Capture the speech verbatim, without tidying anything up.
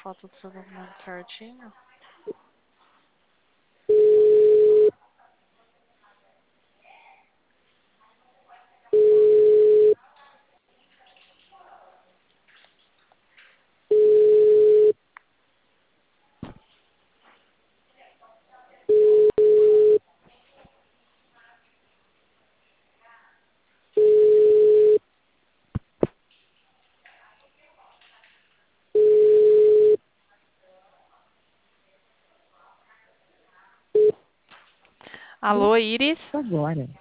foto do seu documento certinho. Alô, Iris? Agora.